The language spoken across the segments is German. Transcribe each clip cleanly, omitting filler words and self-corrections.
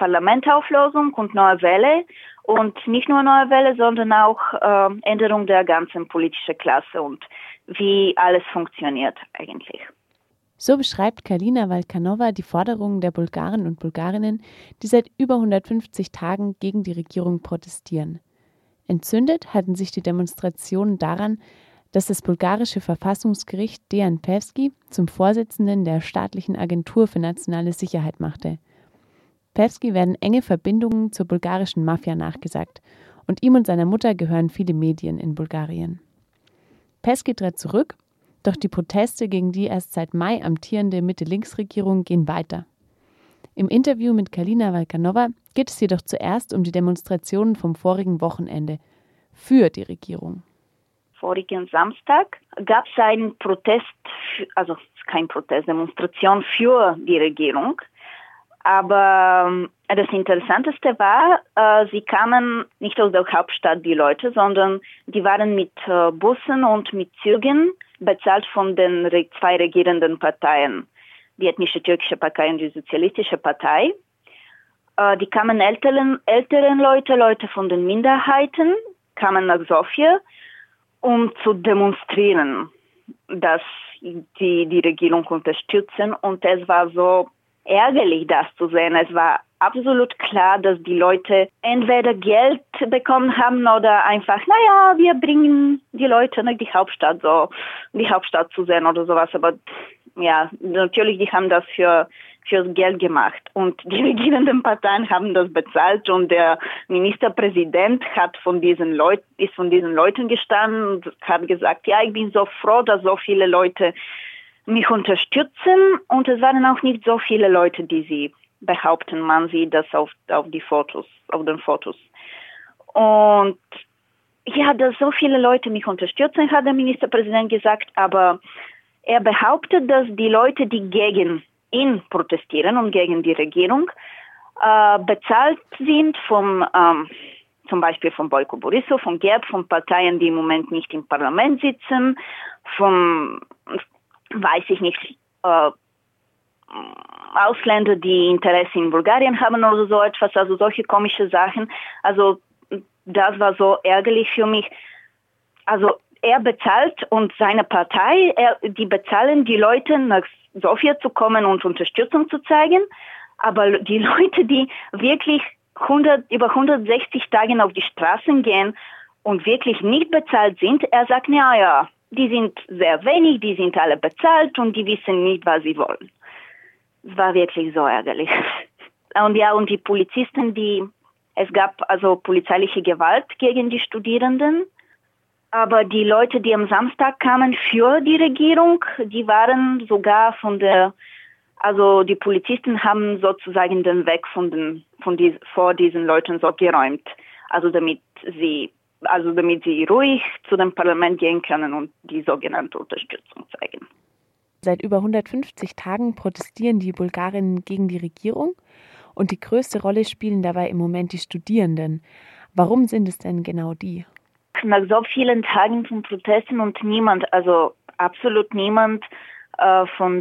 Parlamentauflösung und neue Welle. Und nicht nur neue Welle, sondern auch Änderung der ganzen politischen Klasse und wie alles funktioniert eigentlich. So beschreibt Kalina Valkanova die Forderungen der Bulgaren und Bulgarinnen, die seit über 150 Tagen gegen die Regierung protestieren. Entzündet hatten sich die Demonstrationen daran, dass das bulgarische Verfassungsgericht Dejan Peevski zum Vorsitzenden der staatlichen Agentur für nationale Sicherheit machte. Peevski werden enge Verbindungen zur bulgarischen Mafia nachgesagt und ihm und seiner Mutter gehören viele Medien in Bulgarien. Peevski tritt zurück, doch die Proteste gegen die erst seit Mai amtierende Mitte-Links-Regierung gehen weiter. Im Interview mit Kalina Valkanova geht es jedoch zuerst um die Demonstrationen vom vorigen Wochenende für die Regierung. Vorigen Samstag gab es einen Protest, also kein Protest, Demonstration für die Regierung. Aber das Interessanteste war, sie kamen nicht aus der Hauptstadt, die Leute, sondern die waren mit Bussen und mit Zügen bezahlt von den zwei regierenden Parteien, die ethnische türkische Partei und die sozialistische Partei. Die kamen älteren Leute von den Minderheiten, kamen nach Sofia, um zu demonstrieren, dass die Regierung unterstützen. Und es war so ärgerlich, das zu sehen. Es war absolut klar, dass die Leute entweder Geld bekommen haben oder einfach, wir bringen die Leute nach die Hauptstadt, so die Hauptstadt zu sehen oder sowas. Aber ja, natürlich, die haben das fürs Geld gemacht. Und die regierenden Parteien haben das bezahlt und der Ministerpräsident ist von diesen Leuten gestanden und hat gesagt, ja, ich bin so froh, dass so viele Leute mich unterstützen, und es waren auch nicht so viele Leute, die sie behaupten, man sieht das auf den Fotos. Und ja, dass so viele Leute mich unterstützen, hat der Ministerpräsident gesagt, aber er behauptet, dass die Leute, die gegen ihn protestieren und gegen die Regierung, bezahlt sind zum Beispiel von Boyko Borisov, von GERB, von Parteien, die im Moment nicht im Parlament sitzen, weiß ich nicht, Ausländer, die Interesse in Bulgarien haben oder so etwas, also solche komische Sachen. Also das war so ärgerlich für mich. Also er bezahlt und seine Partei, die bezahlen die Leute, nach Sofia zu kommen und Unterstützung zu zeigen, aber die Leute, die wirklich über 160 Tage auf die Straßen gehen und wirklich nicht bezahlt sind, er sagt, ja, die sind sehr wenig, die sind alle bezahlt und die wissen nicht, was sie wollen. Es war wirklich so ärgerlich. Und die Polizisten, es gab also polizeiliche Gewalt gegen die Studierenden, aber die Leute, die am Samstag kamen für die Regierung, die waren sogar die Polizisten haben sozusagen den Weg vor diesen Leuten so geräumt, damit sie ruhig zu dem Parlament gehen können und die sogenannte Unterstützung zeigen. Seit über 150 Tagen protestieren die Bulgarinnen gegen die Regierung und die größte Rolle spielen dabei im Moment die Studierenden. Warum sind es denn genau die? Nach so vielen Tagen von Protesten und absolut niemand von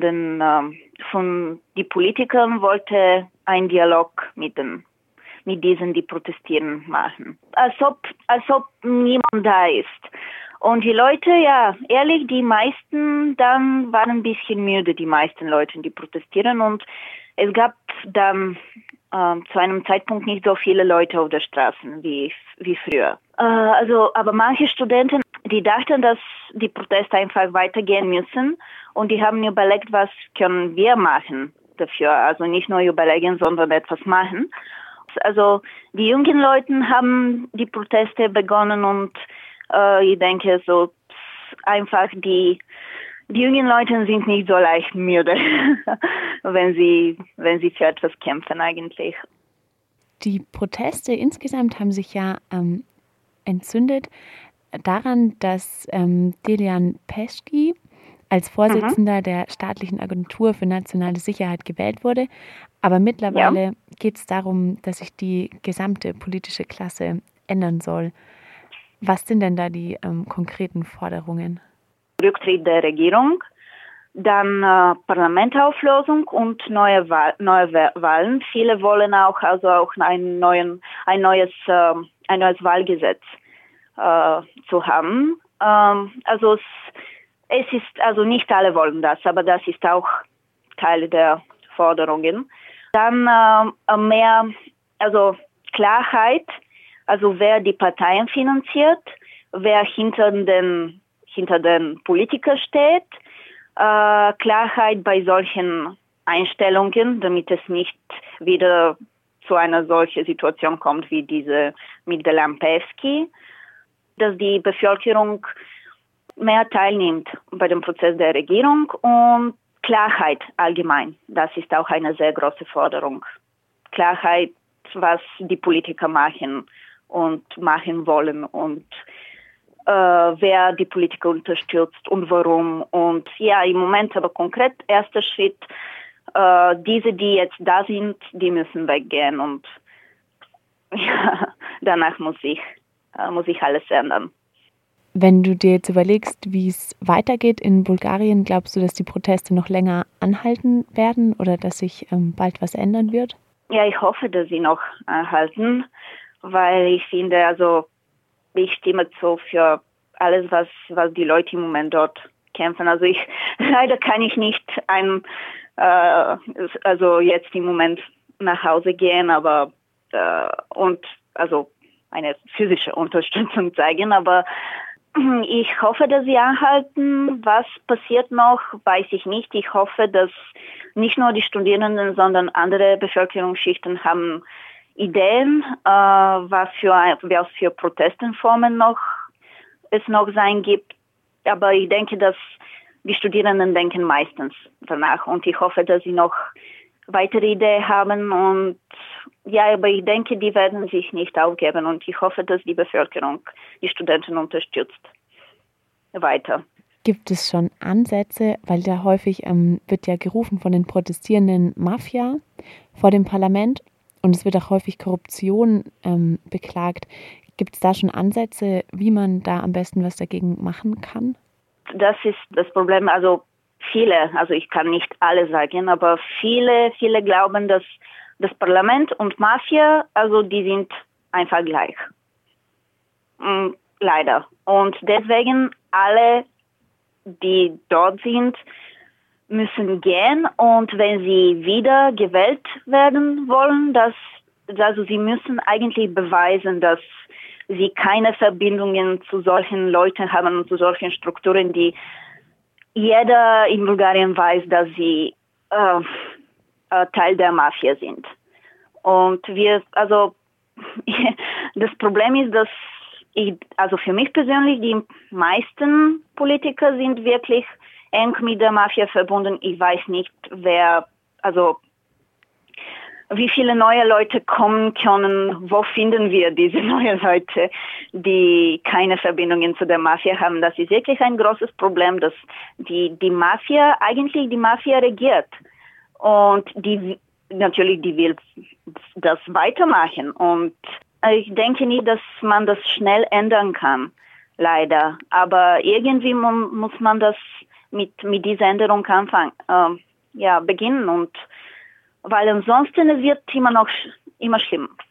die Politikern wollte einen Dialog mit diesen, die protestieren, machen. Als ob niemand da ist. Und die Leute, ja, ehrlich, die meisten dann waren ein bisschen müde, die meisten Leute, die protestieren. Und es gab dann zu einem Zeitpunkt nicht so viele Leute auf der Straße wie früher. Aber manche Studenten, die dachten, dass die Proteste einfach weitergehen müssen. Und die haben überlegt, was können wir machen dafür. Also nicht nur überlegen, sondern etwas machen. Also die jungen Leute haben die Proteste begonnen und ich denke so einfach die jungen Leute sind nicht so leicht müde, wenn sie für etwas kämpfen eigentlich. Die Proteste insgesamt haben sich ja entzündet daran, dass Dejan Peevski als Vorsitzender der staatlichen Agentur für nationale Sicherheit gewählt wurde. Aber mittlerweile geht es darum, dass sich die gesamte politische Klasse ändern soll. Was sind denn da die konkreten Forderungen? Rücktritt der Regierung, Dann Parlamentauflösung und neue Wahlen. Viele wollen auch ein neues Wahlgesetz zu haben. Also es ist, also nicht alle wollen das, aber das ist auch Teil der Forderungen. Dann mehr, also Klarheit, also wer die Parteien finanziert, wer hinter den Politikern steht, Klarheit bei solchen Einstellungen, damit es nicht wieder zu einer solchen Situation kommt wie diese mit der Lampevski, dass die Bevölkerung mehr teilnimmt bei dem Prozess der Regierung und Klarheit allgemein. Das ist auch eine sehr große Forderung. Klarheit, was die Politiker machen und machen wollen und wer die Politiker unterstützt und warum. Und ja, im Moment aber konkret, erster Schritt, diese, die jetzt da sind, die müssen weggehen und ja, danach muss ich alles ändern. Wenn du dir jetzt überlegst, wie es weitergeht in Bulgarien, glaubst du, dass die Proteste noch länger anhalten werden oder dass sich bald was ändern wird? Ja, ich hoffe, dass sie noch anhalten, weil ich finde, also ich stimme zu für alles, was die Leute im Moment dort kämpfen. Also leider kann ich nicht also jetzt im Moment nach Hause gehen, aber und also eine physische Unterstützung zeigen, aber ich hoffe, dass sie anhalten. Was passiert noch, weiß ich nicht. Ich hoffe, dass nicht nur die Studierenden, sondern andere Bevölkerungsschichten haben Ideen, was für Protestenformen es noch sein gibt. Aber ich denke, dass die Studierenden denken meistens danach. Und ich hoffe, dass sie noch weitere Ideen haben. Und ja, aber ich denke, die werden sich nicht aufgeben. Und ich hoffe, dass die Bevölkerung die Studenten unterstützt. Weiter. Gibt es schon Ansätze, weil da häufig wird ja gerufen von den protestierenden Mafia vor dem Parlament und es wird auch häufig Korruption beklagt. Gibt es da schon Ansätze, wie man da am besten was dagegen machen kann? Das ist das Problem. Also ich kann nicht alle sagen, aber viele glauben, dass das Parlament und Mafia, also die sind einfach gleich. Leider. Und deswegen alle, die dort sind, müssen gehen. Und wenn sie wieder gewählt werden wollen, also sie müssen eigentlich beweisen, dass sie keine Verbindungen zu solchen Leuten haben und zu solchen Strukturen, die jeder in Bulgarien weiß, dass sie Teil der Mafia sind. Und das Problem ist, dass also für mich persönlich, die meisten Politiker sind wirklich eng mit der Mafia verbunden. Ich weiß nicht, wie viele neue Leute kommen können, wo finden wir diese neuen Leute, die keine Verbindungen zu der Mafia haben. Das ist wirklich ein großes Problem, dass die Mafia regiert. Und die will das weitermachen. Und ich denke nicht, dass man das schnell ändern kann, leider. Aber irgendwie muss man das mit dieser Änderung beginnen. Und weil ansonsten es wird immer schlimmer.